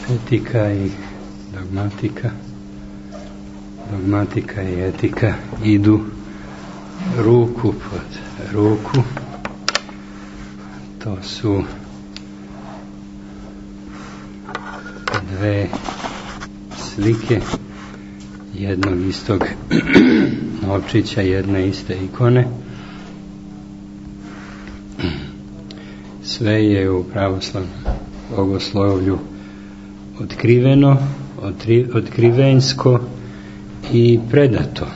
Etika i dogmatika. Dogmatika i etika idu ruku pod ruku. To su dve slike jednog istog novčića, jedne iste ikone. Sve je u pravoslavnom bogoslovlju otkriveno, otkrivensko i predato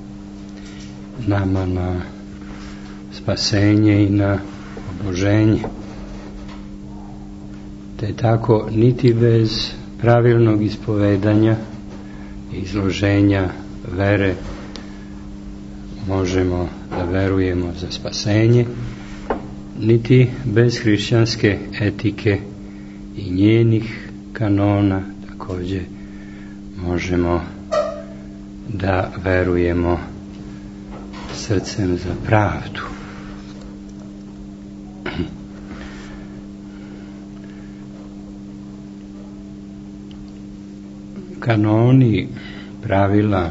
nama na spasenje i na oboženje. Te tako niti bez pravilnog ispovedanja i izloženja vere možemo da verujemo za spasenje, niti bez hrišćanske etike i njenih kanona također možemo da verujemo srcem za pravdu. Kanoni, pravila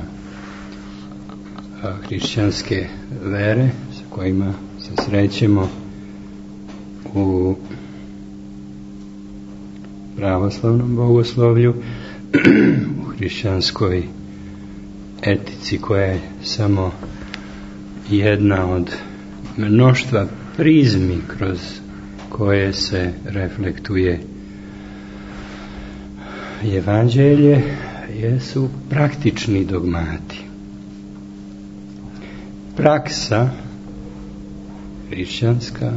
hrišćanske vere sa kojima se srećemo u pravoslavnom bogoslovlju, u hrišćanskoj etici koja je samo jedna od mnoštva prizmi kroz koje se reflektuje evanđelje, jesu praktični dogmati. Praksa hrišćanska,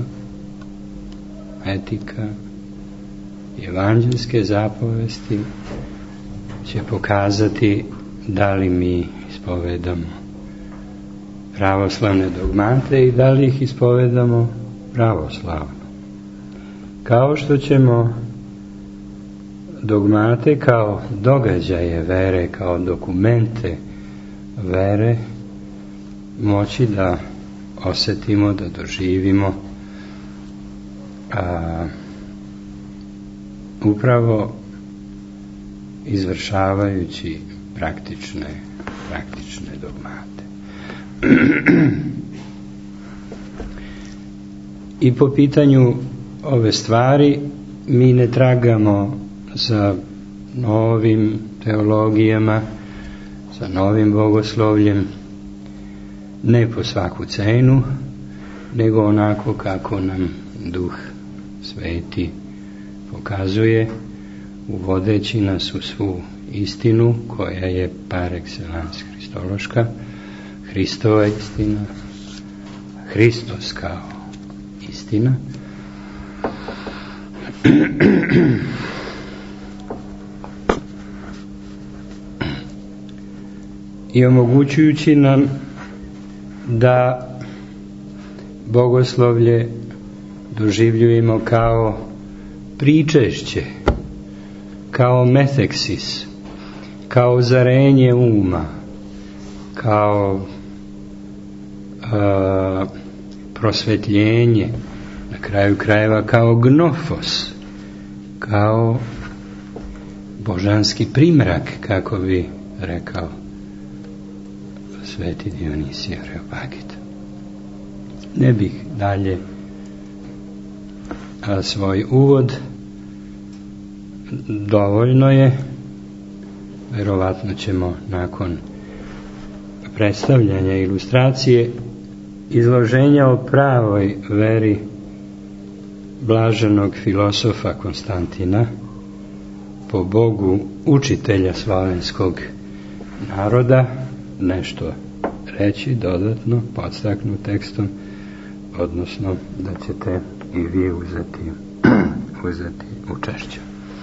etika, evanđelske zapovesti će pokazati da li mi ispovedamo pravoslavne dogmate i da li ih ispovedamo pravoslavno. Kao što ćemo dogmate kao događaje vere, kao dokumente vere moći da osjetimo, da doživimo, upravo izvršavajući praktične dogmate. I po pitanju ove stvari mi ne tragamo za novim teologijama, za novim bogoslovljem, ne po svaku cenu, nego onako kako nam Duh Sveti pokazuje, uvodeći nas u svu istinu koja je par excellence hristološka, Hristova istina, Hristos kao istina. I omogućujući nam da bogoslovlje doživljujemo kao pričešće, kao meteksis, kao zarenje uma, kao prosvetljenje, na kraju krajeva kao gnofos, kao božanski primrak, kako bi rekao sveti Dionisije Areopagita. Ne bih dalje svoj uvod, dovoljno je, verovatno ćemo nakon predstavljanja ilustracije izloženja o pravoj veri blaženog filosofa Konstantina, po Bogu učitelja slavenskog naroda, nešto reći dodatno, podstaknu tekstom, odnosno da ćete i vi uzeti učešće.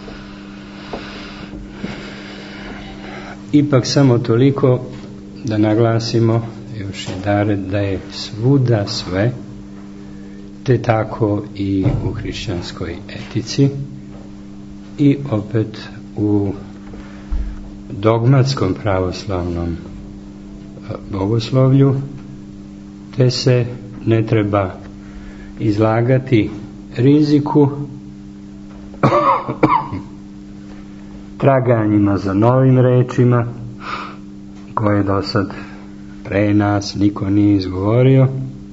Ipak samo toliko da naglasimo još jednom da je svuda sve, te tako i u hrišćanskoj etici i opet u dogmatskom pravoslavnom bogoslovlju, te se ne treba izlagati riziku traganjima za novim rečima koje do sad pre nas niko nije izgovorio.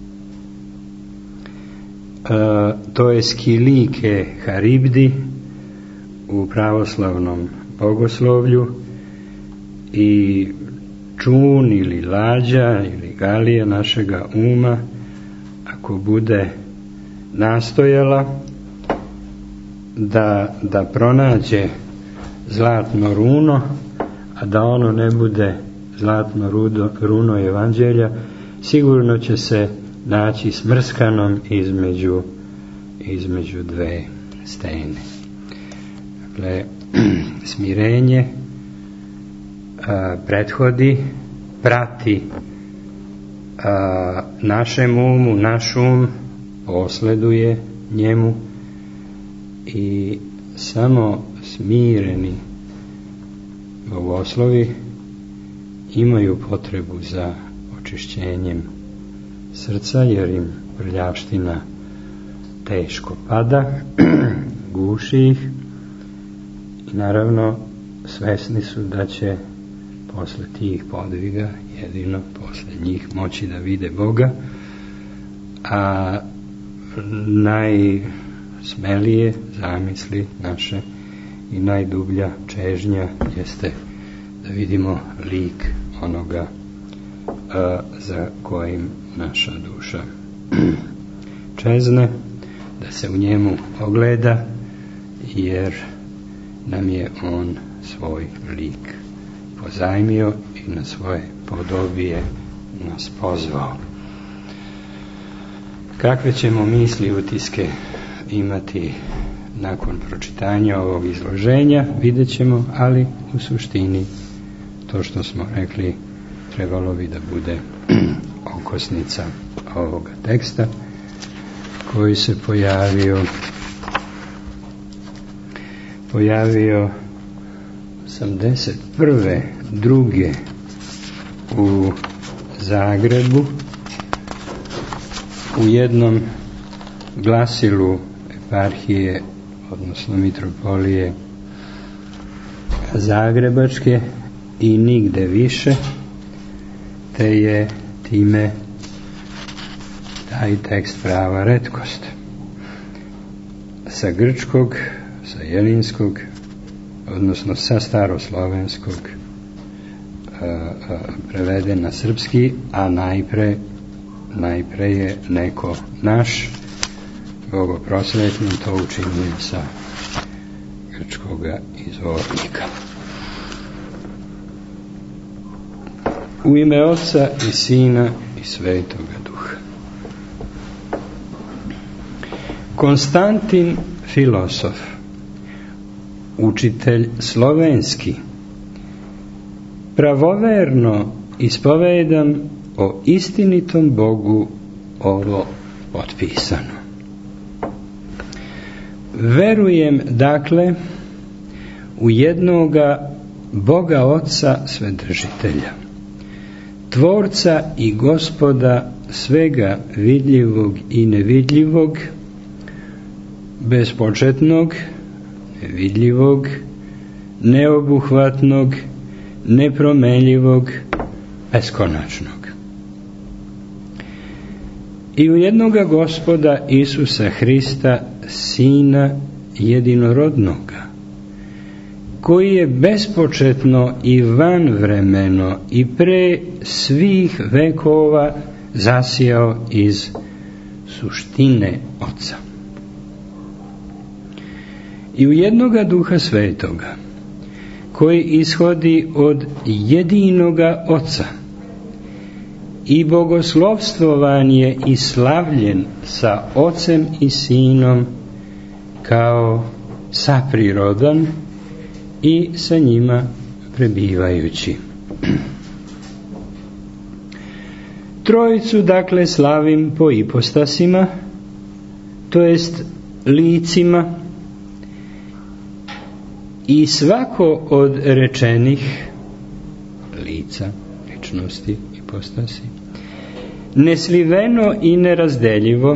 To je skilike Haribdi u pravoslavnom bogoslovlju i čun ili lađa ili galija našega uma, ako bude nastojala da pronađe zlatno runo, a da ono ne bude zlatno runo evanđelja, sigurno će se naći smrskanom između dve stene. Dakle, smirenje prati našem umu, naš um posleduje njemu i samo smireni bogoslovi imaju potrebu za očišćenjem srca, jer im prljavština teško pada, guši ih i naravno svesni su da će posle tih podviga, jedino posle njih, moći da vide Boga, a najsmelije zamisli naše i najdublja čežnja jeste da vidimo lik onoga za kojim naša duša čezne, da se u njemu ogleda, jer nam je on svoj lik pozajmio i na svoje podobije nas pozvao. Kakve ćemo misli i utiske imati nakon pročitanja ovog izloženja, vidjet ćemo, ali u suštini to što smo rekli trebalo bi da bude okosnica ovoga teksta koji se pojavio 81. druge u Zagrebu u jednom glasilu eparhije, odnosno mitropolije Zagrebačke i nigde više, te je time taj tekst prava retkost. Sa grčkog, sa jelinskog, odnosno sa staroslovenskog preveden na srpski, a najpre je neko naš bogoprosvetni to učinio sa grčkoga izvornika. U ime Oca i Sina i Svetoga Duha. Konstantin filosof, učitelj slovenski, pravoverno ispovedam o istinitom Bogu ovo potpisano. Verujem, dakle, u jednoga Boga Oca Svedržitelja, Tvorca i Gospoda svega vidljivog i nevidljivog, bespočetnog, nevidljivog, neobuhvatnog, nepromenljivog, beskonačnog. I u jednoga Gospoda Isusa Hrista, Sina jedinorodnoga, koji je bespočetno i vanvremeno i pre svih vekova zasijao iz suštine Oca. I u jednoga Duha Svetoga, koji ishodi od jedinoga Oca i bogoslovstvovan je i slavljen sa Ocem i Sinom kao saprirodan i sa njima prebivajući. Trojicu, dakle, slavim po ipostasima, to jest licima, i svako od rečenih lica, ličnosti, ipostasi, nesliveno i nerazdeljivo,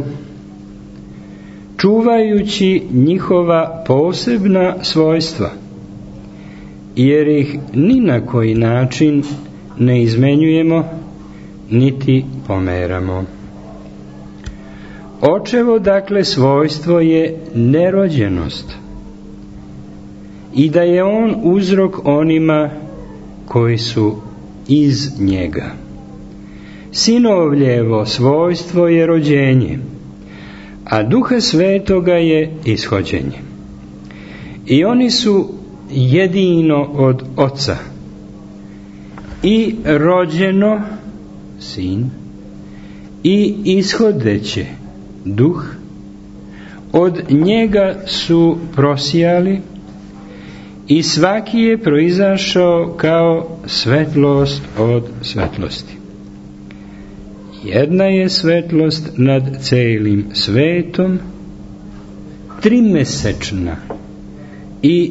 čuvajući njihova posebna svojstva jer ih ni na koji način ne izmenjujemo niti pomeramo. Očevo, dakle, svojstvo je nerođenost i da je on uzrok onima koji su iz njega. Sinovljevo svojstvo je rođenje, a Duha Svetoga je ishođenje. I oni su jedino od Oca, i rođeno, Sin, i ishodeće, Duh, od njega su prosijali, i svaki je proizašao kao svetlost od svetlosti. Jedna je svetlost nad celim svetom, trimesečna i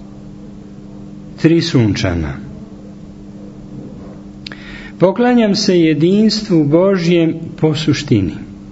trisunčana. Poklanjam se jedinstvu Božjem po suštini,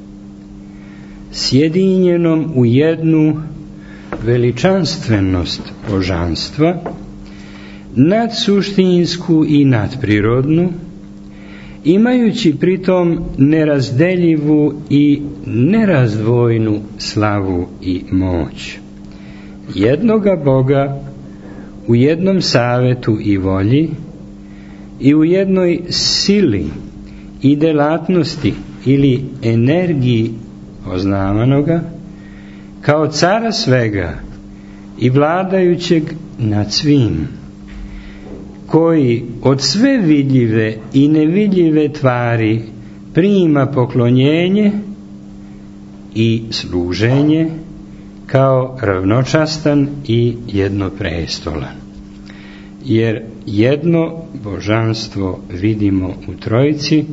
sjedinjenom u jednu veličanstvenost božanstva, nadsuštinsku i nadprirodnu, imajući pritom nerazdeljivu i nerazdvojnu slavu i moć jednoga Boga u jednom savetu i volji i u jednoj sili i delatnosti ili energiji poznavanoga, kao cara svega i vladajućeg nad svim, koji od sve vidljive i nevidljive tvari prima poklonjenje i služenje kao ravnočastan i jednoprestolan. Jer jedno božanstvo vidimo u Trojici,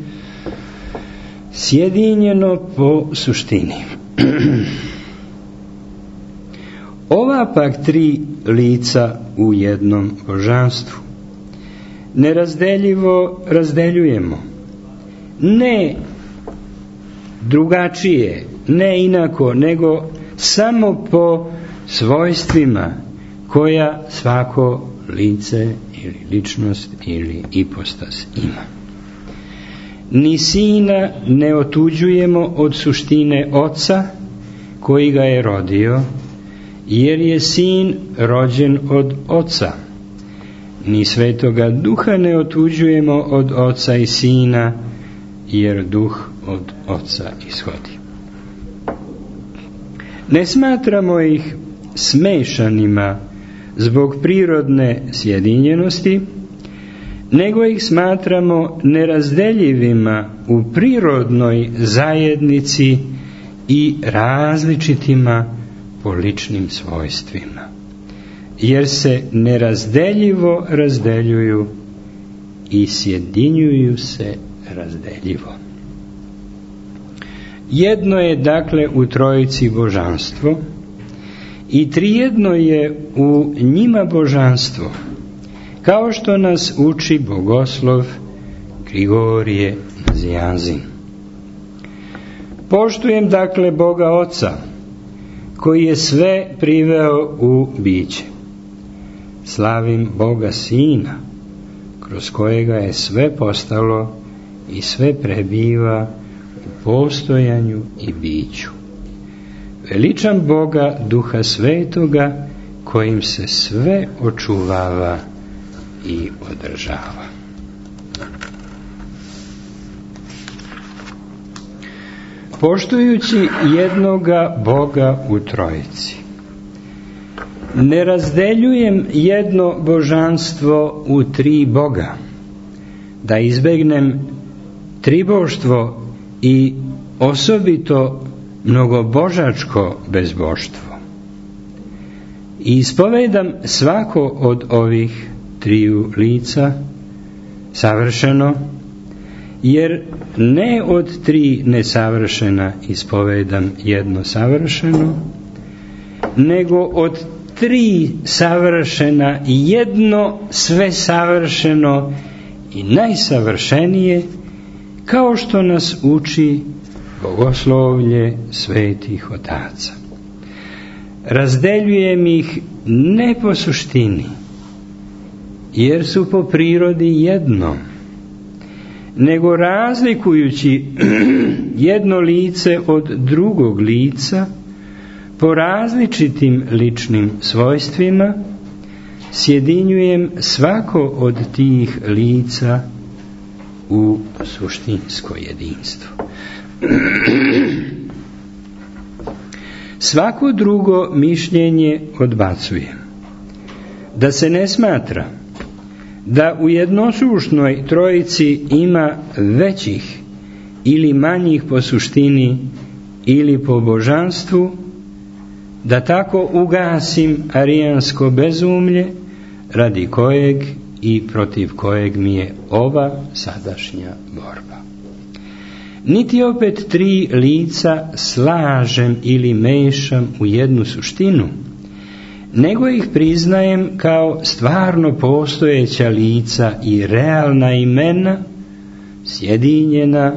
sjedinjeno po suštini. Ova pak tri lica u jednom božanstvu nerazdeljivo razdeljujemo, ne drugačije, ne inako, nego samo po svojstvima koja svako lice ili ličnost ili ipostas ima. Ni Sina ne otuđujemo od suštine Oca koji ga je rodio, jer je Sin rođen od Oca. Ni Svetoga Duha ne otuđujemo od Oca i Sina, jer Duh od Oca ishodi. Ne smatramo ih smešanima zbog prirodne sjedinjenosti, nego ih smatramo nerazdeljivima u prirodnoj zajednici i različitima po ličnim svojstvima, jer se nerazdeljivo razdeljuju i sjedinjuju se razdeljivo. Jedno je dakle u Trojici božanstvo i trijedno je u njima božanstvo, kao što nas uči bogoslov Grigorije Nazianzin. Poštujem dakle Boga Oca, koji je sve priveo u biće. Slavim Boga Sina, kroz kojega je sve postalo i sve prebiva u postojanju i biću. Veličam Boga Duha Svetoga, kojim se sve očuvava i održava. Poštujući jednoga Boga u Trojici, ne razdeljujem jedno božanstvo u tri Boga, da izbegnem triboštvo i osobito mnogobožačko bezboštvo. I ispovedam svako od ovih triju lica savršeno, jer ne od tri nesavršena ispovedam jedno savršeno, nego od tri savršena jedno sve savršeno i najsavršenije, kao što nas uči bogoslovlje svetih otaca. Razdeljujem ih ne po suštini, jer su po prirodi jedno, nego razlikujući jedno lice od drugog lica po različitim ličnim svojstvima, sjedinjujem svako od tih lica u suštinsko jedinstvo. Svako drugo mišljenje odbacujem. Da se ne smatra da u jednosušnoj trojici ima većih ili manjih po suštini ili po božanstvu, da tako ugasim arijansko bezumlje radi kojeg i protiv kojeg mi je ova sadašnja borba. Niti opet tri lica slažem ili mešam u jednu suštinu, nego ih priznajem kao stvarno postojeća lica i realna imena, sjedinjena,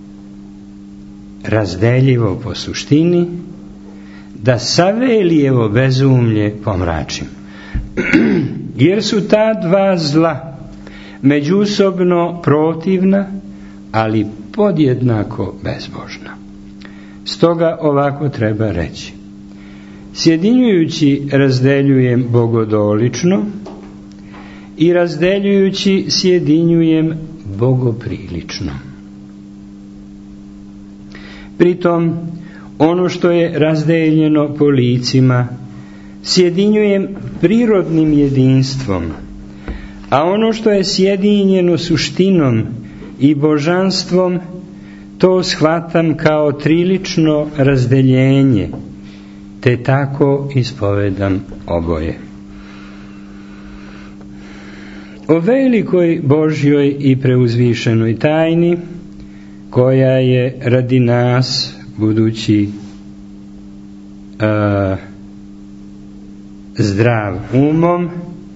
razdeljivo po suštini, da Savelijevo bezumlje pomračim. Jer su ta dva zla međusobno protivna, ali podjednako bezbožna. Stoga ovako treba reći: sjedinjujući razdeljujem bogodolično i razdeljujući sjedinjujem bogoprilično. Pritom ono što je razdeljeno po licima sjedinjujem prirodnim jedinstvom, a ono što je sjedinjeno suštinom i božanstvom, to shvatam kao trilično razdeljenje, te tako ispovedam oboje. O velikoj Božjoj i preuzvišenoj tajni, koja je radi nas, budući zdrav umom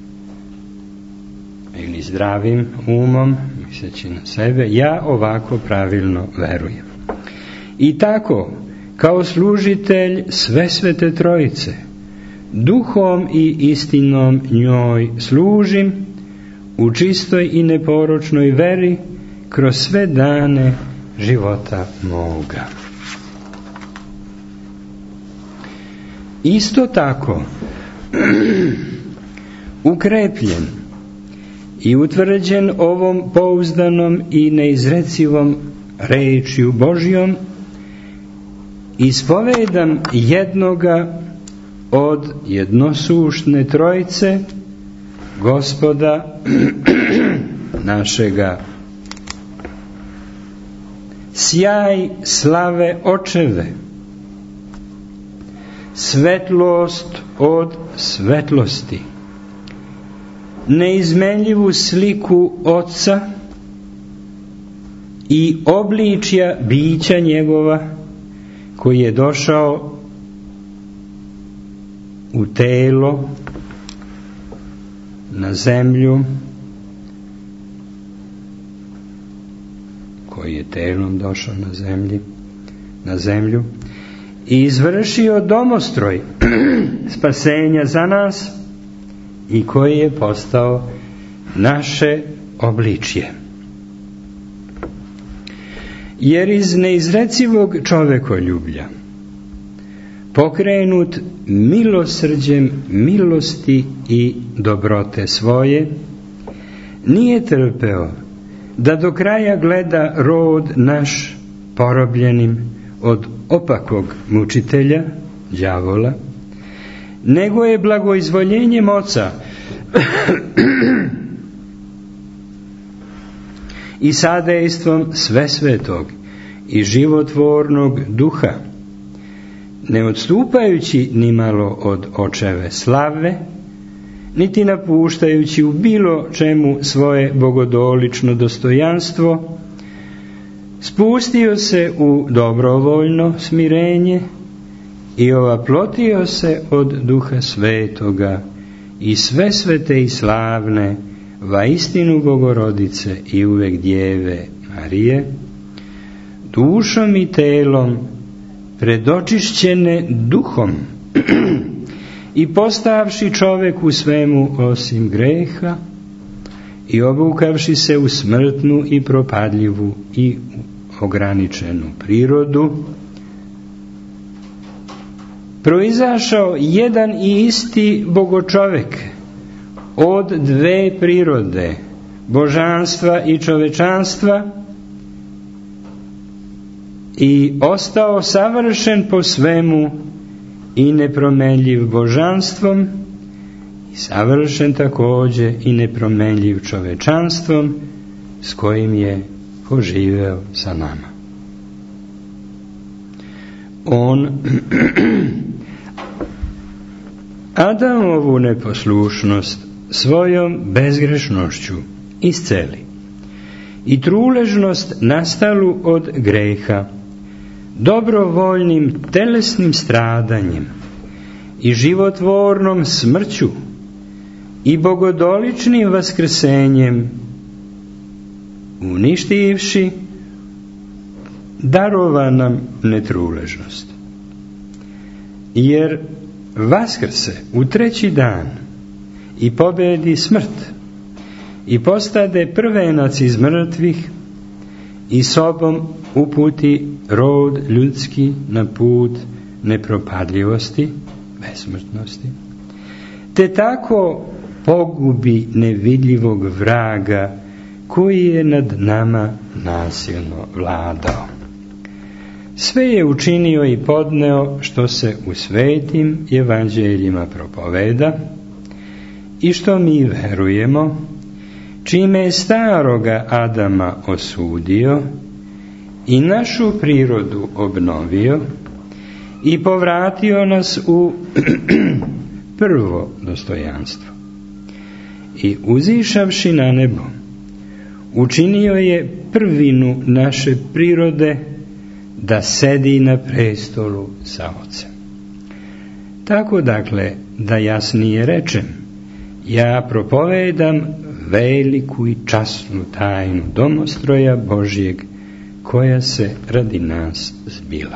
ili zdravim umom, misleći na sebe, ja ovako pravilno verujem. I tako, kao služitelj sve svete trojice, duhom i istinom njoj služim u čistoj i neporočnoj veri kroz sve dane života moga. Isto tako, ukrepljen i utvrđen ovom pouzdanom i neizrecivom rečju Božjom, ispovedam jednoga od jednosušne trojice, Gospoda našega. Sjaj slave očeve, svetlost od svetlosti, neizmenljivu sliku Otca i obličja bića njegova, koji je došao u telo, na zemlju, koji je telom došao na zemlju i izvršio domostroj spasenja za nas i koji je postao naše obličje. Jer iz neizrecivog čovekoljublja, pokrenut milosrđem milosti i dobrote svoje, nije trpeo da do kraja gleda rod naš porobljenim od opakog mučitelja, đavola, nego je blagoizvoljenjem Oca i sadejstvom svesvetog i životvornog duha, ne odstupajući nimalo od očeve slave, niti napuštajući u bilo čemu svoje bogodolično dostojanstvo, spustio se u dobrovoljno smirenje i ovaplotio se od Duha Svetoga i sve svete i slavne vaistinu Bogorodice i uvek Djeve Marije, dušom i telom predočišćene duhom i postavši čovek u svemu osim greha i obukavši se u smrtnu i propadljivu i ograničenu prirodu, proizašao jedan i isti bogočovek od dve prirode, božanstva i čovečanstva, i ostao savršen po svemu i nepromenljiv božanstvom, i savršen također i nepromenljiv čovečanstvom, s kojim je poživeo sa nama. On Adamovu neposlušnost svojom bezgrešnošću isceli i truležnost nastalu od greha dobrovoljnim telesnim stradanjem i životvornom smrću i bogodoličnim vaskrsenjem uništivši darova nam netruležnost. Jer vaskrse u treći dan i pobedi smrt i postade prvenac iz mrtvih i sobom uputi rod ljudski na put nepropadljivosti, besmrtnosti, te tako pogubi nevidljivog vraga koji je nad nama nasilno vladao. Sve je učinio i podneo što se u svetim evanđeljima propoveda i što mi verujemo, čime je staroga Adama osudio i našu prirodu obnovio i povratio nas u prvo dostojanstvo. I uzišavši na nebo, učinio je prvinu naše prirode da sedi na prestolu sa Ocem. Tako dakle, da jasnije rečem, ja propovedam veliku i časnu tajnu domostroja Božjeg, koja se radi nas zbila.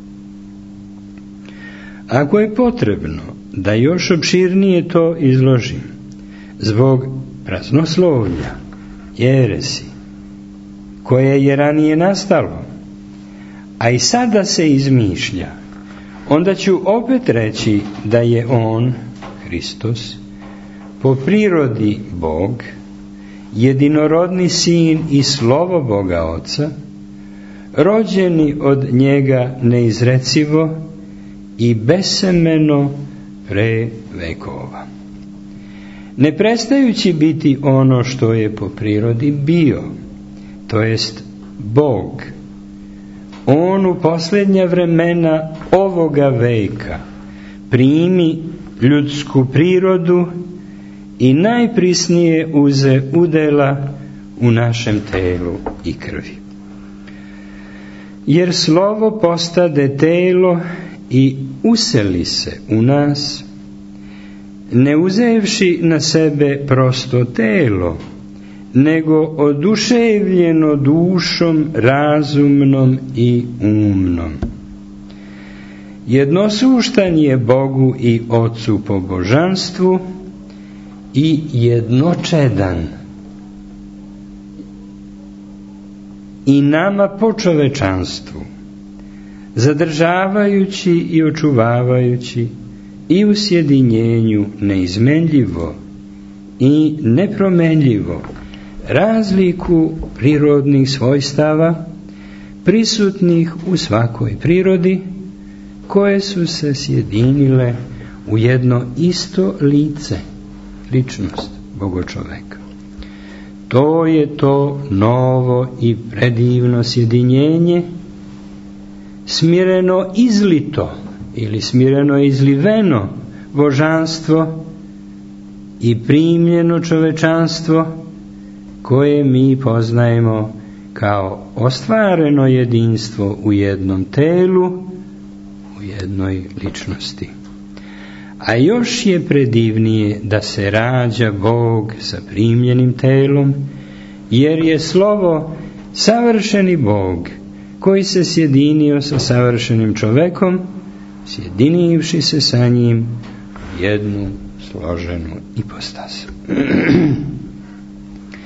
Ako je potrebno da još opširnije to izložim, zbog praznoslovlja, jeresi, koje je ranije nastalo, a i sada se izmišlja, onda ću opet reći da je on, Hristos, po prirodi Bog, jedinorodni sin i slovo Boga Oca, rođeni od njega neizrecivo i besemeno pre vekova. Ne prestajući biti ono što je po prirodi bio, to jest Bog, on u posljednja vremena ovoga veka primi ljudsku prirodu i najprisnije uze udela u našem telu i krvi. Jer slovo postade telo i useli se u nas, ne uzevši na sebe prosto telo, nego oduševljeno dušom razumnom i umnom. Jednosuštan je Bogu i Ocu po božanstvu i jednočedan i nama po čovečanstvu, zadržavajući i očuvavajući i u sjedinjenju neizmenljivo i nepromenljivo razliku prirodnih svojstava prisutnih u svakoj prirodi, koje su se sjedinile u jedno isto lice, ličnost Bogočoveka. To je to novo i predivno sjedinjenje, smireno izlito ili smireno izliveno božanstvo i primljeno čovečanstvo, koje mi poznajemo kao ostvareno jedinstvo u jednom telu, u jednoj ličnosti. A još je predivnije da se rađa Bog sa primljenim telom, jer je slovo savršeni Bog, koji se sjedinio sa savršenim čovekom, sjedinivši se sa njim u jednu složenu ipostas.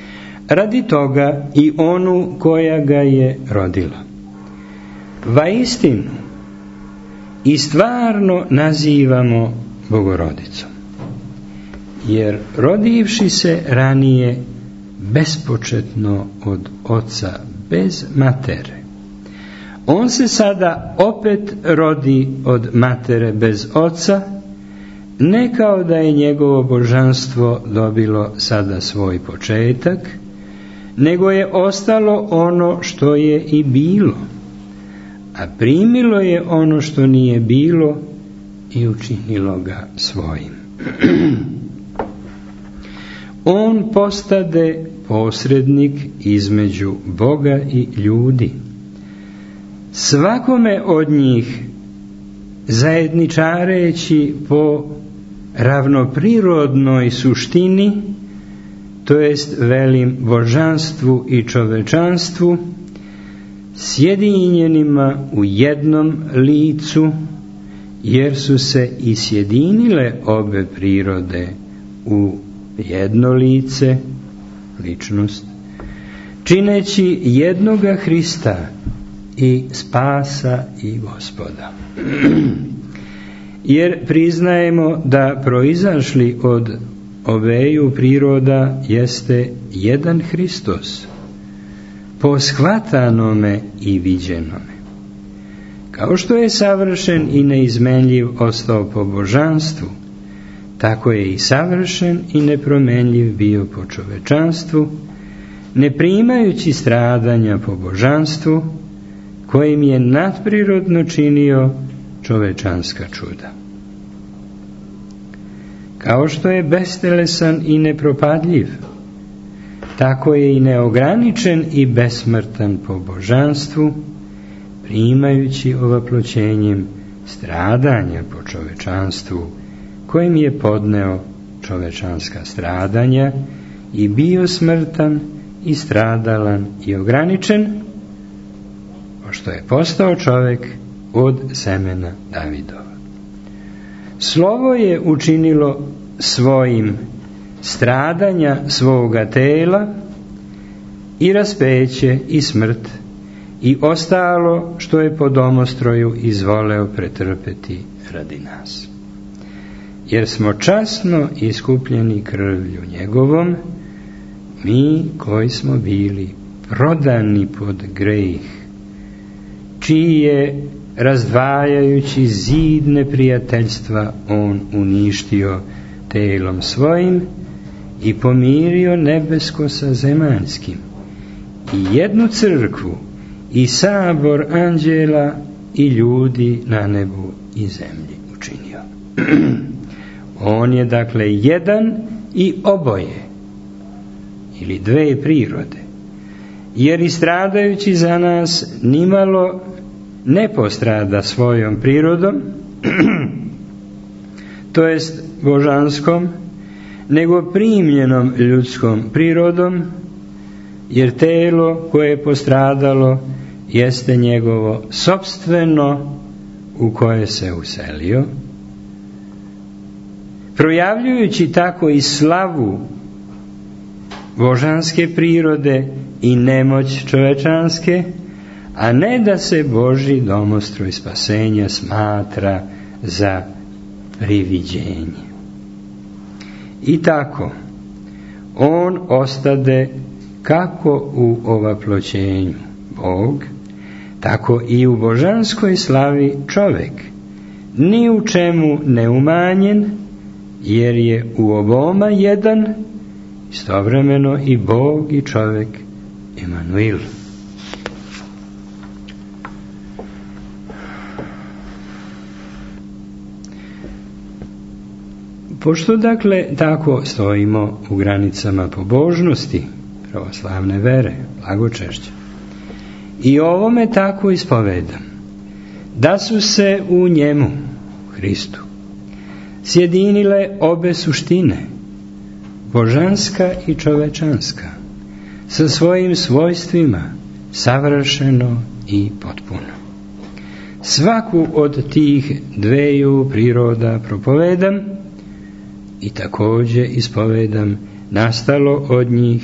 radi toga i onu koja ga je rodila. Vaistinu i stvarno nazivamo Bogorodicom, jer rodivši se ranije bespočetno od oca bez matere, on se sada opet rodi od matere bez oca, ne kao da je njegovo božanstvo dobilo sada svoj početak, nego je ostalo ono što je i bilo, a primilo je ono što nije bilo i učinilo ga svojim. On postade posrednik između Boga i ljudi. Svakome od njih zajedničareći po ravnoprirodnoj suštini, to jest velim božanstvu i čovečanstvu, sjedinjenima u jednom licu, jer su se i sjedinile obe prirode u jedno lice, ličnost, čineći jednoga Hrista i spasa i Gospoda. Jer priznajemo da proizašli od obeju priroda jeste jedan Hristos, po shvatanome i viđenome. Kao što je savršen i neizmenljiv ostao po božanstvu, tako je i savršen i nepromenljiv bio po čovečanstvu, ne primajući stradanja po božanstvu, kojim je nadprirodno činio čovečanska čuda. Kao što je bestelesan i nepropadljiv, tako je i neograničen i besmrtan po božanstvu, primajući ovaploćenjem stradanja po čovečanstvu, kojim je podneo čovečanska stradanja i bio smrtan i stradalan i ograničen, pošto je postao čovek od semena Davidova. Slovo je učinilo svojim stradanja svoga tela i raspeće i smrt i ostalo što je po domostroju izvoleo pretrpeti radi nas. Jer smo časno iskupljeni krvlju njegovom, mi koji smo bili prodani pod greh, čiji je razdvajajući zid neprijateljstva on uništio telom svojim i pomirio nebesko sa zemaljskim i jednu crkvu i sabor anđela i ljudi na nebu i zemlji učinio. On je dakle jedan i oboje, ili dve prirode, jer i stradajući za nas nimalo ne postrada svojom prirodom, to jest božanskom, nego primljenom ljudskom prirodom, jer telo koje je postradalo jeste njegovo sopstveno u koje se uselio, projavljujući tako i slavu božanske prirode i nemoć čovečanske, a ne da se Božji domostroj spasenja smatra za priviđenje. I tako, on ostade kako u ovaploćenju Bog, tako i u božanskoj slavi čovek, ni u čemu ne umanjen, jer je u oboma jedan, istovremeno i Bog i čovek, Emanuil. Pošto dakle tako stojimo u granicama pobožnosti pravoslavne vere, blagočešća, i ovome tako ispovedam, da su se u njemu, Hristu, sjedinile obe suštine, božanska i čovečanska, sa svojim svojstvima, savršeno i potpuno. Svaku od tih dveju priroda propovedam i također ispovedam nastalo od njih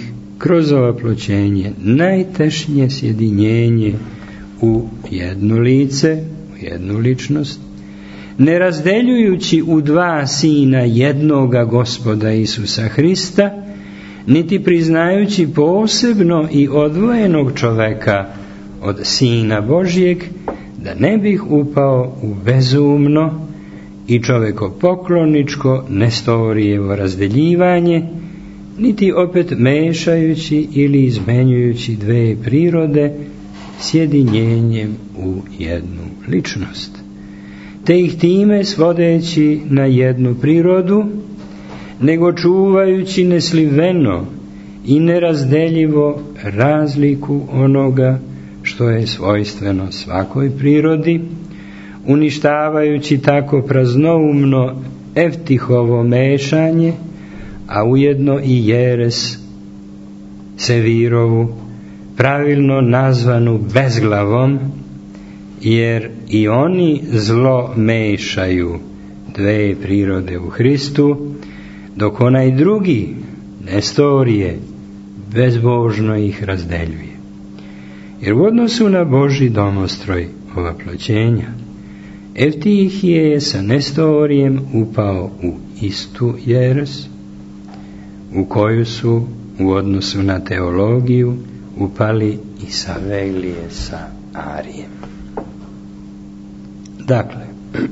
kroz ovaploćenje najtešnje sjedinjenje u jedno lice, u jednu ličnost, ne razdeljujući u dva sina jednoga Gospoda Isusa Hrista, niti priznajući posebno i odvojenog čoveka od Sina Božjeg, da ne bih upao u bezumno i čovekopokloničko Nestorijevo razdeljivanje, niti opet mešajući ili izmenjujući dve prirode sjedinjenjem u jednu ličnost, te ih time svodeći na jednu prirodu, nego čuvajući nesliveno i nerazdeljivo razliku onoga što je svojstveno svakoj prirodi, uništavajući tako praznoumno Evtihovo mešanje, a ujedno i jeres Sevirovu, pravilno nazvanu bezglavom, jer i oni zlo mešaju dve prirode u Hristu, dok onaj drugi, Nestorije, bezbožno ih razdeljuje. Jer u odnosu na Božji domostroj ovaploćenja, Evtihije je sa Nestorijem upao u istu jeres, u koju su u odnosu na teologiju upali i Savelije sa Arijem. Dakle,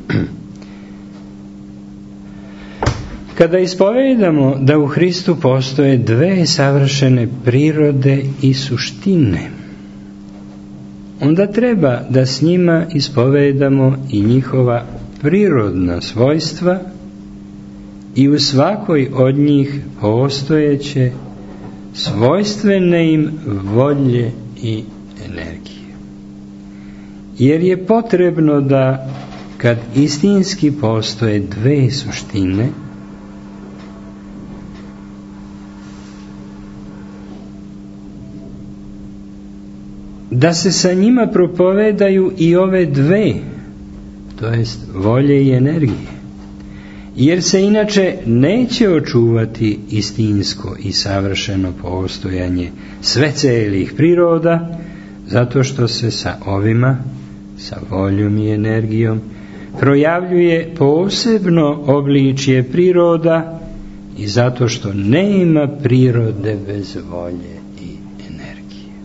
kada ispovedamo da u Hristu postoje dve savršene prirode i suštine, onda treba da s njima ispovedamo i njihova prirodna svojstva i u svakoj od njih postojeće svojstvene im volje i energije. Jer je potrebno da, kad istinski postoje dve suštine, da se sa njima propovedaju i ove dve, to jest volje i energije, jer se inače neće očuvati istinsko i savršeno postojanje svecelih priroda, zato što se sa ovima, sa voljom i energijom, projavljuje posebno obličje priroda i zato što nema prirode bez volje i energije.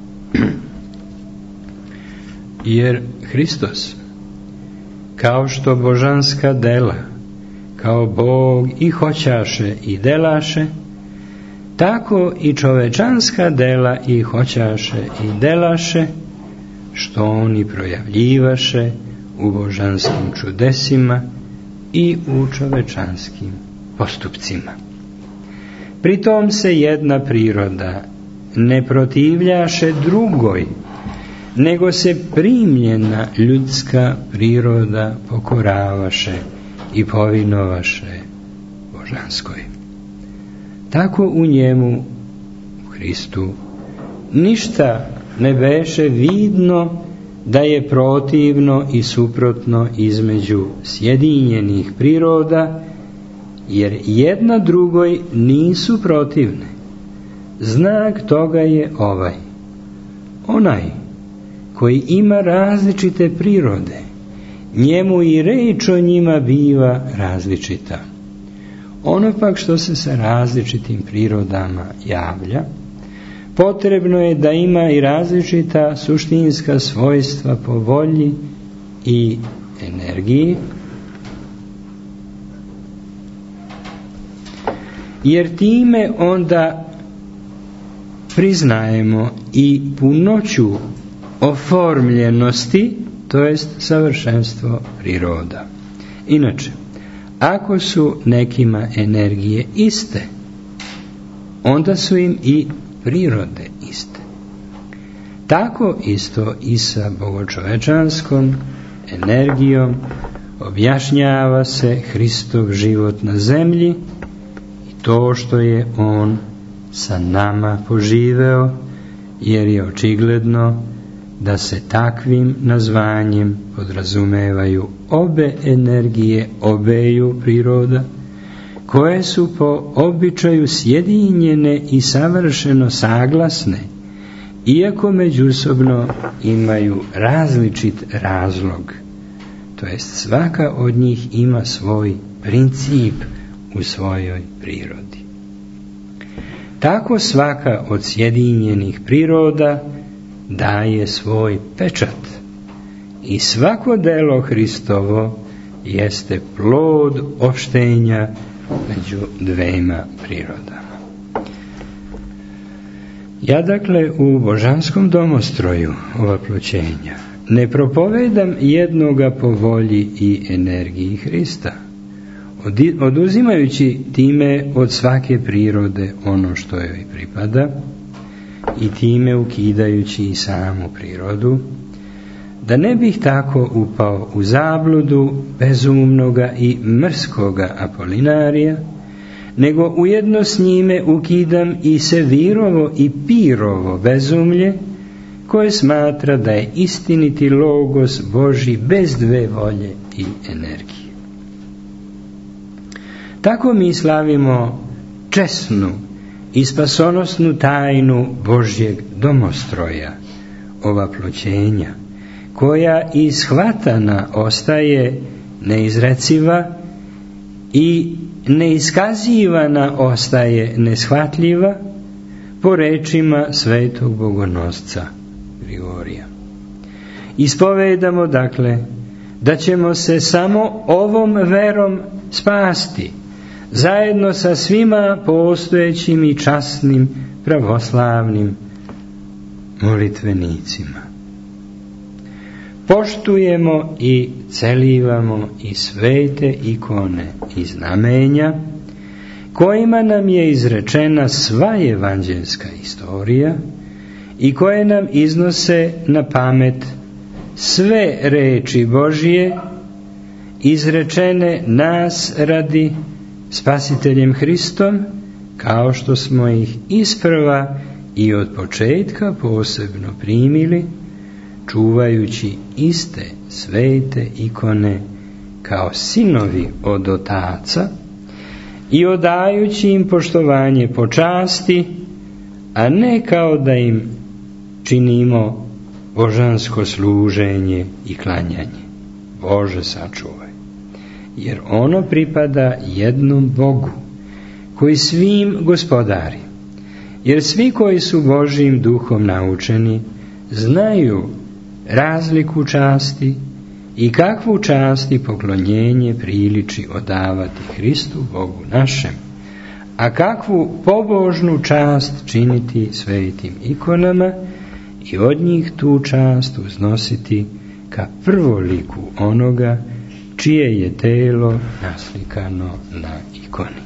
Jer Hristos, kao što božanska dela, kao Bog i hoćaše i delaše, tako i čovečanska dela i hoćaše i delaše, što oni projavljivaše u božanskim čudesima i u čovečanskim postupcima. Pritom se jedna priroda ne protivljaše drugoj, nego se primljena ljudska priroda pokoravaše i povinovaše božanskoj. Tako u njemu, u Hristu, ništa ne beše vidno da je protivno i suprotno između sjedinjenih priroda, jer jedna drugoj nisu protivne. Znak toga je ovaj: onaj koji ima različite prirode, njemu i reč o njima biva različita. Ono pak što se sa različitim prirodama javlja, potrebno je da ima i različita suštinska svojstva po volji i energiji, jer time onda priznajemo i punoću oformljenosti, to jest savršenstvo priroda. Inače, ako su nekima energije iste, onda su im i prirode iste. Tako isto i sa bogočovečanskom energijom objašnjava se Hristov život na zemlji i to što je on sa nama poživeo, jer je očigledno da se takvim nazvanjem podrazumevaju obe energije obeju priroda, koje su po običaju sjedinjene i savršeno saglasne, iako međusobno imaju različit razlog, to jest svaka od njih ima svoj princip u svojoj prirodi. Tako svaka od sjedinjenih priroda daje svoj pečat i svako delo Hristovo jeste plod opštenja među dvema prirodama. Ja dakle u božanskom domostroju ovaploćenja ne propovedam jednoga po volji i energiji Hrista, oduzimajući time od svake prirode ono što joj pripada i time ukidajući i samu prirodu, da ne bih tako upao u zabludu bezumnoga i mrskoga Apolinarija, nego ujedno s njime ukidam i Sevirovo i Pirovo bezumlje, koje smatra da je istiniti logos Božji bez dve volje i energije. Tako mi slavimo česnu i spasonosnu tajnu Božjeg domostroja, ovaploćenja, koja ishvatana ostaje neizreciva i neiskazivana ostaje neshvatljiva po rečima svetog bogonosca Grigorija. Ispovedamo dakle da ćemo se samo ovom verom spasti, zajedno sa svima postojećim i časnim pravoslavnim molitvenicima. Poštujemo i celivamo i svete ikone i znamenja, kojima nam je izrečena sva evanđelska istorija i koje nam iznose na pamet sve reči Božje izrečene nas radi Spasiteljem Hristom, kao što smo ih isprva i od početka posebno primili, čuvajući iste svete ikone kao sinovi od otaca i odajući im poštovanje po časti, a ne kao da im činimo božansko služenje i klanjanje. Bože sačuvaj, jer ono pripada jednom Bogu, koji svim gospodari, jer svi koji su Božjim duhom naučeni znaju razliku časti i kakvu čast i poklonjenje priliči odavati Hristu Bogu našem, a kakvu pobožnu čast činiti svetim ikonama i od njih tu čast uznositi ka prvoliku onoga čije je telo naslikano na ikoni.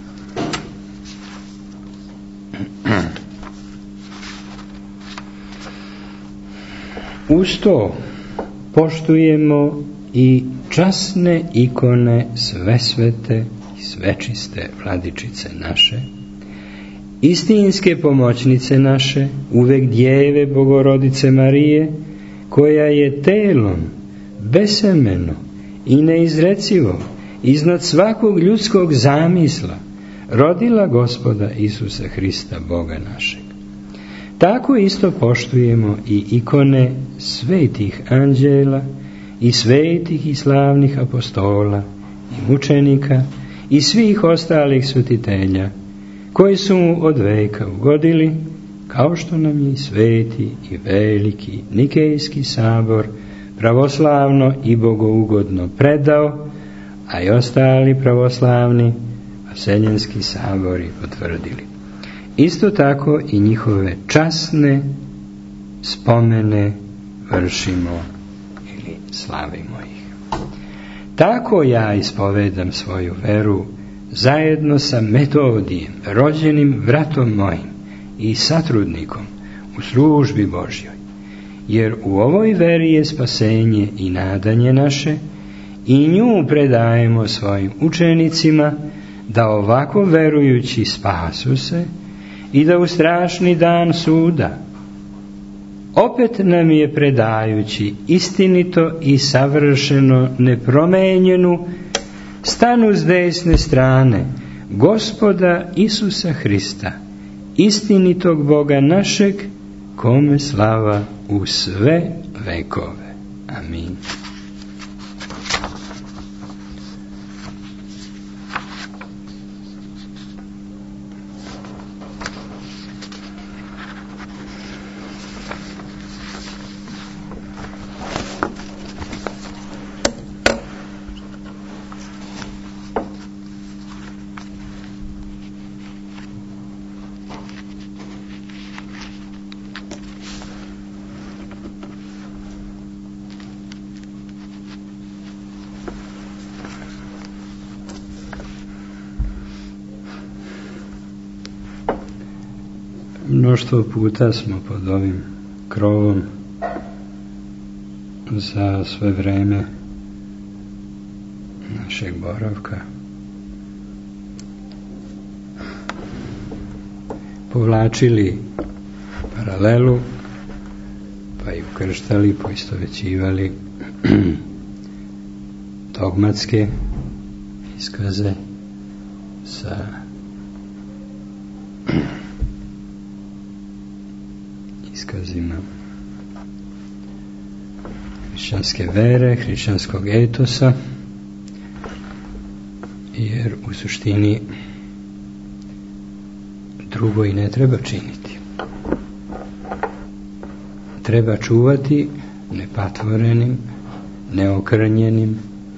Uz to poštujemo i časne ikone svesvete i svečiste vladičice naše, istinske pomoćnice naše, uvek Djeve Bogorodice Marije, koja je telom besemeno i neizrecivo iznad svakog ljudskog zamisla rodila Gospoda Isusa Hrista, Boga našeg. Tako isto poštujemo i ikone svetih anđela i svetih i slavnih apostola i mučenika i svih ostalih svetitelja, koji su mu od veka ugodili, kao što nam je i sveti i veliki Nikejski sabor pravoslavno i bogougodno predao, a i ostali pravoslavni vaseljenski sabori potvrdili. Isto tako i njihove časne spomene vršimo ili slavimo ih. Tako ja ispovedam svoju veru zajedno sa Metodijem, rođenim bratom mojim i satrudnikom u službi Božjoj, jer u ovoj veri je spasenje i nadanje naše i nju predajemo svojim učenicima, da ovako verujući spasu se i da u strašni dan suda opet nam je predajući istinito i savršeno nepromenjenu stanu s desne strane Gospoda Isusa Hrista, istinitog Boga našeg, kome slava u sve vekove. Amin. Mnoštvo puta smo pod ovim krovom za sve vreme našeg boravka povlačili paralelu, pa i ukrštali, poistovećivali dogmatske iskaze sa iskazima hrišćanske vere, hrišćanskog etosa, jer u suštini drugo i ne treba činiti. Treba čuvati nepatvorenim, neokrnjenim,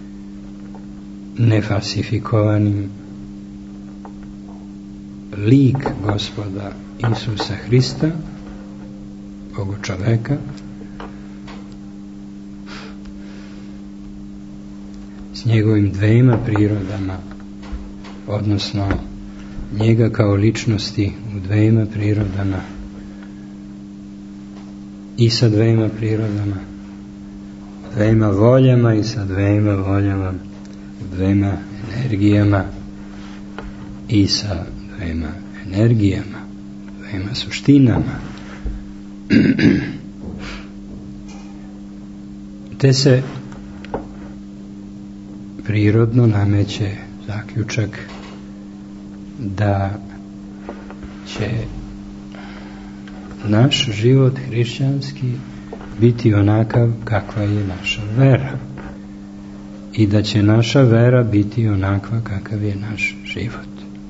nefalsifikovanim lik Gospoda Isusa Hrista, Bogu čoveka, s njegovim dvema prirodama, odnosno njega kao ličnosti u dvema prirodama i sa dvema prirodama, dvema voljama i sa dvema voljama, dvema energijama i sa dvema energijama, dvema suštinama. Te se prirodno nameće zaključak da će naš život hrišćanski biti onakav kakva je naša vera i da će naša vera biti onakva kakav je naš život.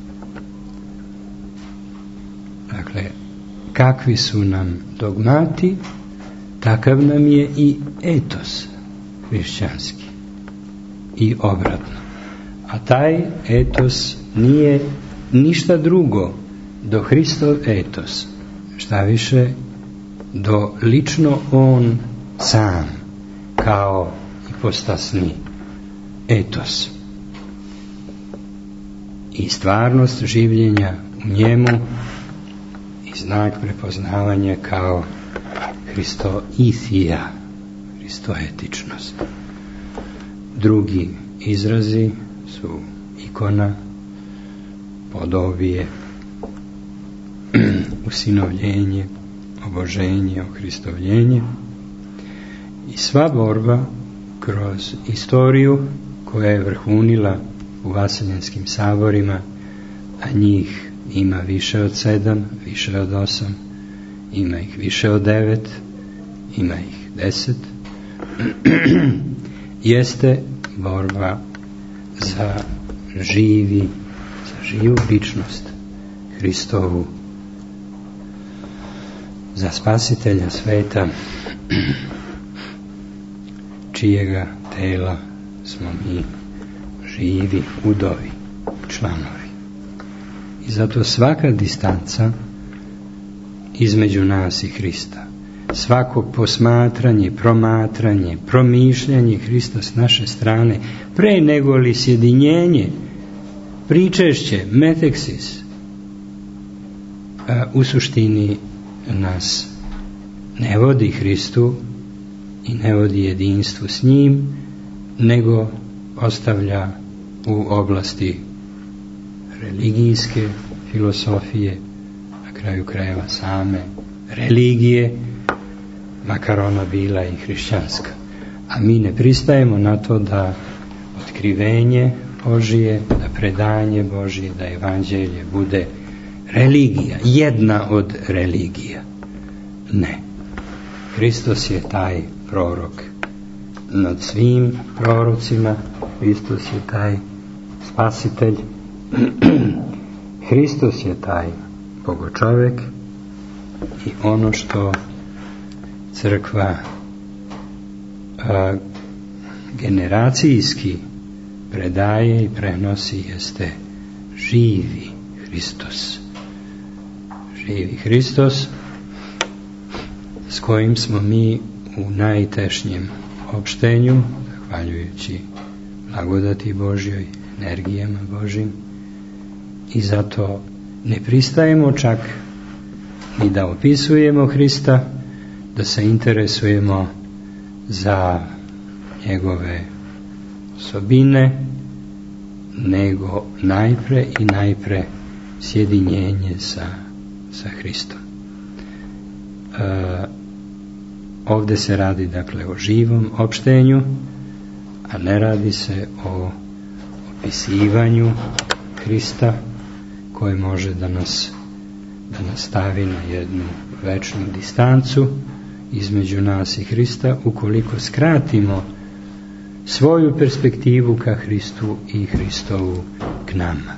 Dakle, kakvi su nam dogmati, takav nam je i etos hrišćanski i obratno. A taj etos nije ništa drugo do Hristov etos, šta više do lično on sam kao ipostasni etos i stvarnost življenja u njemu i znak prepoznavanja kao Hristoithija, hristoetičnost. Drugi izrazi su ikona, podobije, usinovljenje, oboženje, ohristovljenje i sva borba kroz istoriju koja je vrhunila u vaseljenskim saborima, a njih ima više od 7, više od 8, ima ih više od 9, ima ih 10, jeste borba za živu ličnost Hristovu, za spasitelja sveta, čijega tela smo mi živi udovi, članovi. I zato svaka distanca između nas i Hrista, svako posmatranje, promatranje, promišljanje Hrista s naše strane, pre nego li sjedinjenje, pričešće, meteksis, u suštini nas ne vodi Hristu i ne vodi jedinstvu s njim, nego ostavlja u oblasti religijske filosofije, na kraju krajeva same religije, makar ona bila i hrišćanska. A mi ne pristajemo na to da otkrivenje Božije, da predanje Božije, da evanđelje bude religija, jedna od religija. Ne. Hristos je taj prorok nad svim prorocima, Hristos je taj spasitelj, Hristos je taj bogočovek i ono što crkva generacijski predaje i prenosi jeste živi Hristos. Živi Hristos s kojim smo mi u najtešnjem opštenju, zahvaljujući blagodati Božjoj, energijama Božjim, i zato ne pristajemo čak ni da opisujemo Hrista, da se interesujemo za njegove osobine, nego najpre sjedinjenje sa Hristom. Ovdje se radi dakle o živom opštenju, a ne radi se o opisivanju Hrista koji može da nas stavi na jednu večnu distancu između nas i Hrista, ukoliko skratimo svoju perspektivu ka Hristu i Hristovu k nama.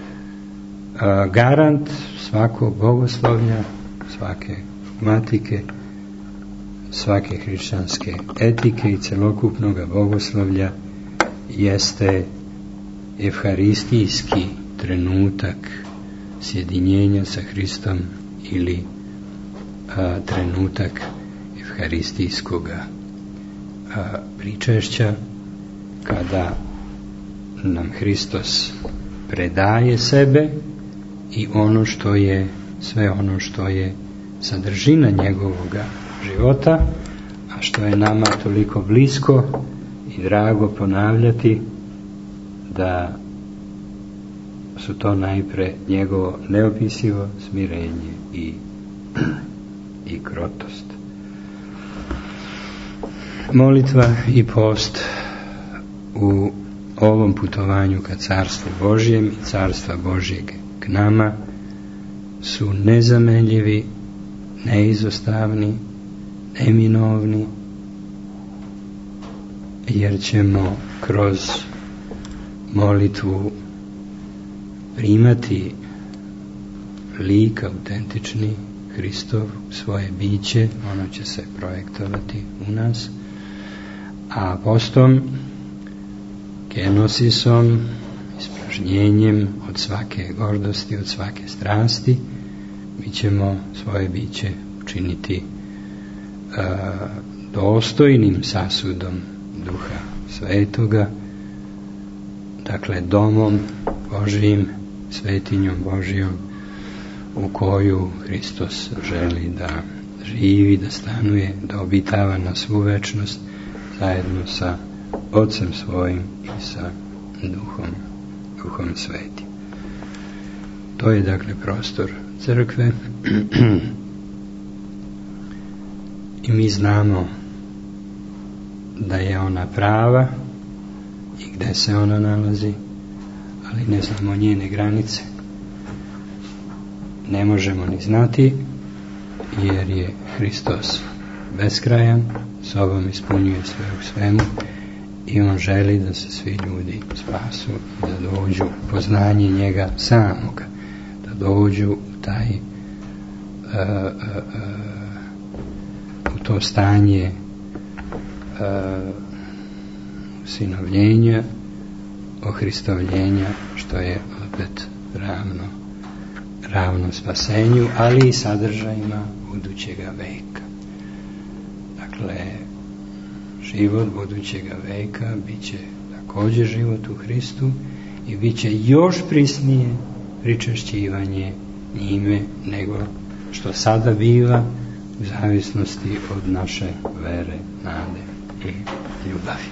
Garant svakog bogoslovlja, svake dogmatike, svake hrišćanske etike i celokupnog bogoslovlja jeste evharistijski trenutak sjedinjenja sa Hristom ili trenutak evharistijskog pričešća, kada nam Hristos predaje sebe i sve ono što je sadržina njegovoga života, a što je nama toliko blisko i drago ponavljati, da su to najpre njegovo neopisivo smirenje i krotost. Molitva i post u ovom putovanju ka Carstvu Božjem i Carstva Božjeg k nama su nezamenljivi, neizostavni, neminovni, jer ćemo kroz molitvu primati lik autentični Hristov, svoje biće, ono će se projektovati u nas, a postom, kenosisom, ispražnjenjem od svake gordosti, od svake strasti, mi ćemo svoje biće učiniti dostojnim sasudom Duha Svetoga, dakle domom Božijim, svetinjom Božijom u koju Hristos želi da živi, da stanuje, da obitava na svu večnost zajedno sa Otcem svojim i sa Duhom Svetim. To je dakle prostor crkve i mi znamo da je ona prava i gde se ona nalazi, ali ne znamo njene granice. Ne možemo ni znati, jer je Hristos beskrajan, sobom ispunjuje sve u svemu i on želi da se svi ljudi spasu i da dođu u poznanje njega samoga, da dođu u taj u to stanje usinovljenja, ohristovljenja, što je opet ravno spasenju, ali i sadržajima budućega veka. Dakle, život budućega veka bit će također život u Hristu i bit će još prisnije pričešćivanje njime nego što sada biva, u zavisnosti od naše vere, nade i ljubavi.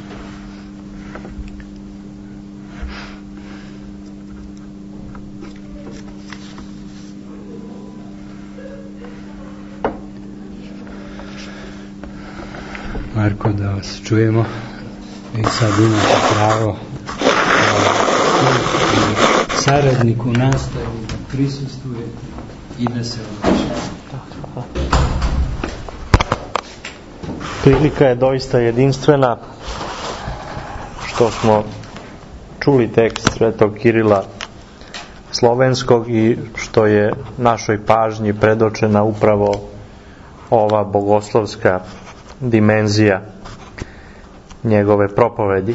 Marko, da vas čujemo. I sad imate pravo saradnik u nastavi da prisustvuje i da se odliči. Prilika je doista jedinstvena što smo čuli tekst Svetog Kirila Slovenskog i što je našoj pažnji predočena upravo ova bogoslovska dimenzija njegove propovedi.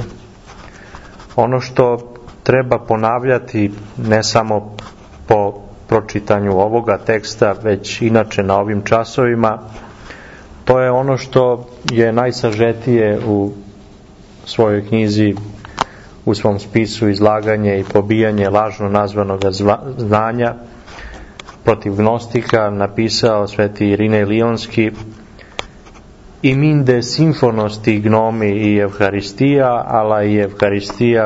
Ono što treba ponavljati ne samo po pročitanju ovoga teksta, već inače na ovim časovima, to je ono što je najsažetije u svojoj knjizi, u svom spisu Izlaganje i pobijanje lažno nazvanog znanja protiv gnostika napisao sveti Irinej Lionski: iminde simfonosti gnomi i evharistija, ala i evharistija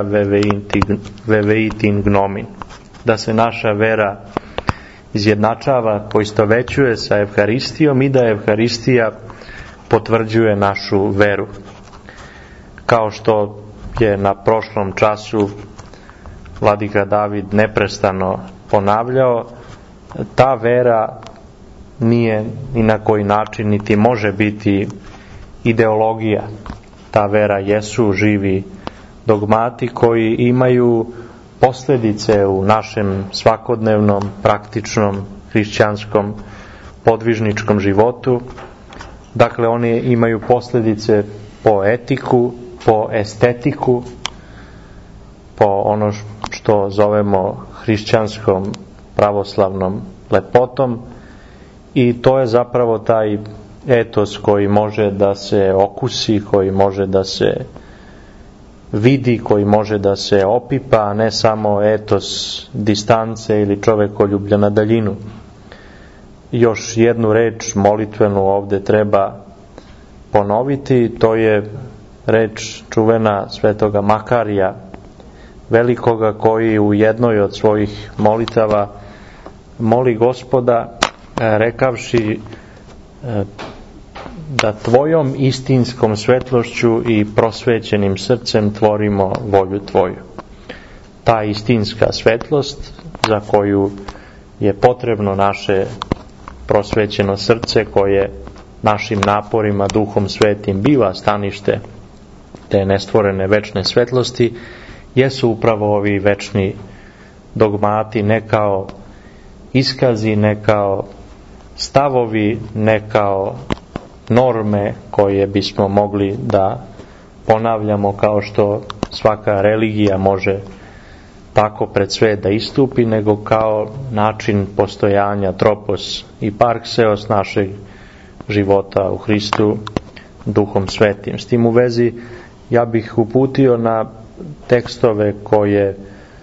veveitin gnomin. Da se naša vera izjednačava, poistovećuje sa evharistijom i da evharistija potvrđuje našu veru. Kao što je na prošlom času vladika David neprestano ponavljao, ta vera nije ni na koji način niti može biti ideologija. Ta vera jesu živi dogmati koji imaju posljedice u našem svakodnevnom, praktičnom, hrišćanskom, podvižničkom životu. Dakle, oni imaju posljedice po etiku, po estetiku, po ono što zovemo hrišćanskom pravoslavnom lepotom, i to je zapravo taj etos koji može da se okusi, koji može da se vidi, koji može da se opipa, a ne samo etos distance ili čovekoljublja na daljinu. Još jednu reč molitvenu ovde treba ponoviti, to je reč čuvena svetoga Makarija velikoga, koji u jednoj od svojih molitava moli Gospoda rekavši da tvojom istinskom svetlošću i prosvećenim srcem tvorimo volju tvoju. Ta istinska svetlost za koju je potrebno naše prosvećeno srce, koje našim naporima Duhom Svetim biva stanište te nestvorene večne svetlosti, jesu upravo ovi večni dogmati, ne kao iskazi, ne kao stavovi, ne kao norme koje bismo mogli da ponavljamo kao što svaka religija može tako pred sve da istupi, nego kao način postojanja, tropos i parkseos našeg života u Hristu Duhom Svetim. S tim u vezi ja bih uputio na tekstove koje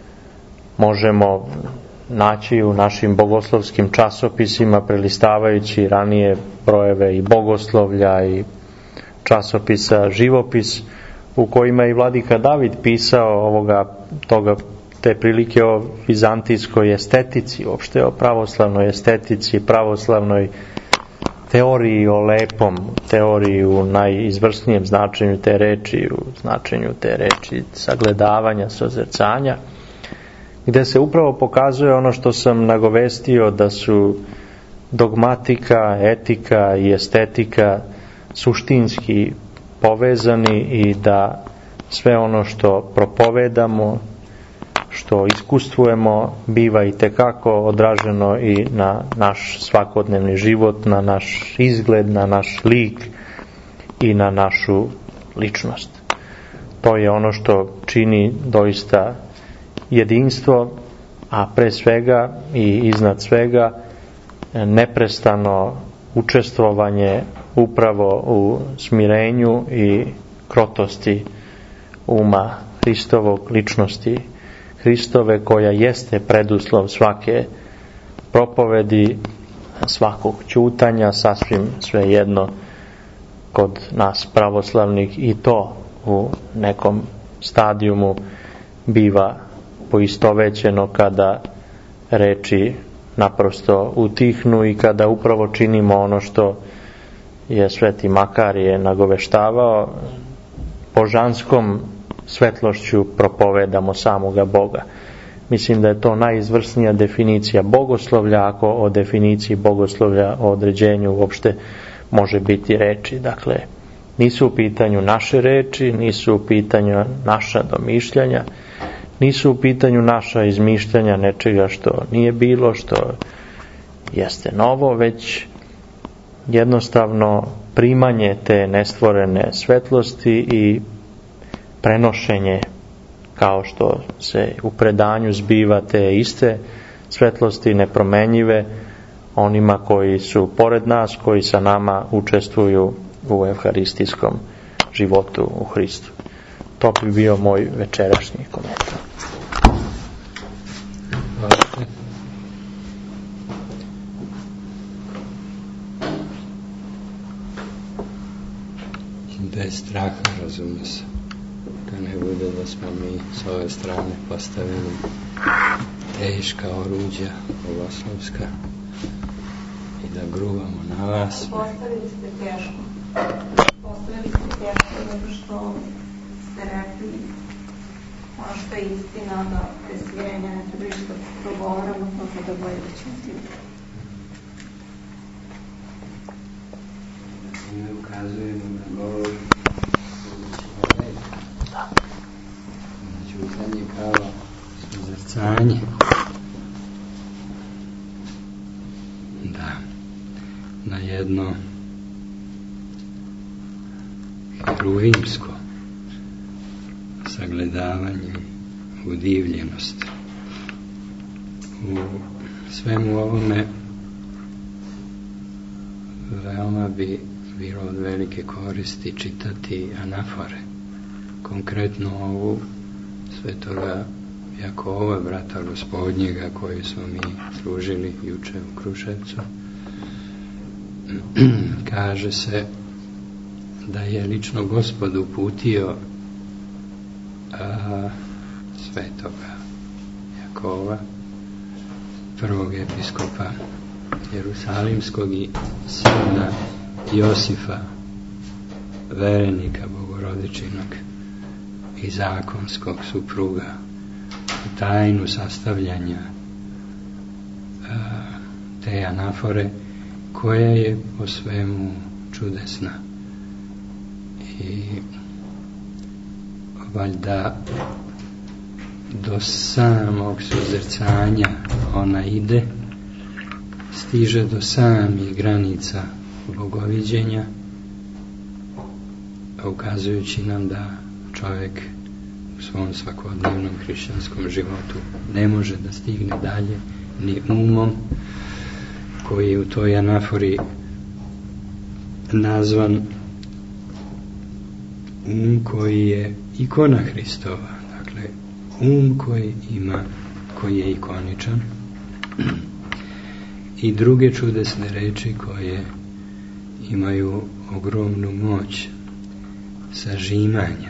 možemo naći u našim bogoslovskim časopisima, prelistavajući ranije brojeve i bogoslovlja i časopisa Živopis, u kojima je i vladika David pisao te prilike o vizantijskoj estetici, uopšte o pravoslavnoj estetici, pravoslavnoj teoriji o lepom, teoriji u najizvrsnijem značenju te reči, u značenju te reči sagledavanja, sozrcanja, gde se upravo pokazuje ono što sam nagovestio, da su dogmatika, etika i estetika suštinski povezani i da sve ono što propovedamo, što iskustvujemo, biva i tekako odraženo i na naš svakodnevni život, na naš izgled, na naš lik i na našu ličnost. To je ono što čini doista jedinstvo, a pre svega i iznad svega neprestano učestvovanje upravo u smirenju i krotosti uma Hristovog, ličnosti Hristove, koja jeste preduslov svake propovedi, svakog ćutanja, sasvim svejedno kod nas pravoslavnih i to u nekom stadijumu biva poistovećeno kada reči naprosto utihnu i kada upravo činimo ono što je sveti Makarije nagoveštavao, božanskom svetlošću propovedamo samoga Boga. Mislim da je to najizvrsnija definicija bogoslovlja, ako o definiciji bogoslovlja, o određenju uopšte može biti reči. Dakle, nisu u pitanju naše reči, nisu u pitanju naša domišljanja, nisu u pitanju naša izmišljanja nečega što nije bilo, što jeste novo, već jednostavno primanje te nestvorene svetlosti i prenošenje, kao što se u predanju zbiva te iste svetlosti nepromenjive onima koji su pored nas, koji sa nama učestvuju u evharistijskom životu u Hristu. To bi bio moj večerašnji komentar. Bez straha, razume se. Da ne bude da smo mi s ove strane postavili teška oruđa bogoslovska i da gruvamo na vas. Postavili ste teško. Postavili ste teško zato što ste rekli ono što je istina, da presvijenja ne treba išta progovoramo, to da bolje da ćemo ti. Mi ukazujemo na govor čutanje kao suzrcanje. Da, na jedno heruvimsko sagledavanje, udivljenost. U svemu ovome veoma bi bilo od velike koristi čitati anafore. Konkretno ovu svetoga Jakova, brata Gospodnjega, koji smo mi služili juče u Kruševcu. Kaže se da je lično Gospod uputio svetoga Jakova, prvog episkopa Jerusalimskog i sina Josifa, verenika Bogorodičinog i zakonskog supruga, u tajnu sastavljanja te anafore, koja je po svemu čudesna i valjda do samog suzrcanja ona ide, stiže do samih granica bogoviđenja, ukazujući nam da čovjek u svom svakodnevnom hrišćanskom životu ne može da stigne dalje ni umom, koji je u toj anafori nazvan koji je ikona Hristova, dakle koji je ikoničan, i druge čudesne reči koje imaju ogromnu moć sažimanja.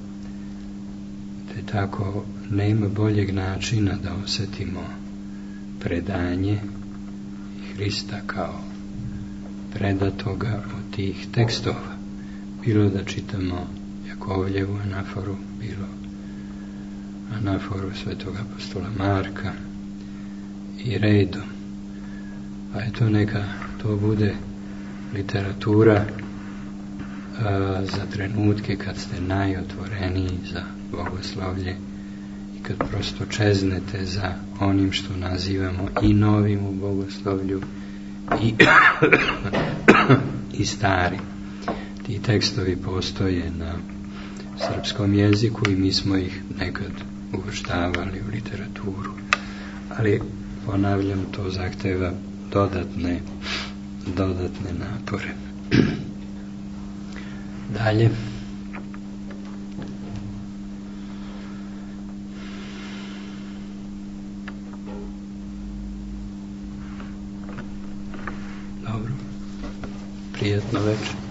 Te tako nema boljeg načina da osjetimo predanje Hrista kao predatoga od tih tekstova. Bilo da čitamo Jakovljevu anaforu, bilo anaforu svetog apostola Marka i redom. Pa eto, neka to bude literatura za trenutke kad ste najotvoreniji za bogoslovlje i kad prosto čeznete za onim što nazivamo i novim u bogoslovlju i starim. Ti tekstovi postoje na srpskom jeziku i mi smo ih nekad uvrštavali u literaturu, ali ponavljam, to zahteva dodatne napore. Dalje. Dobro. Prijatno večer.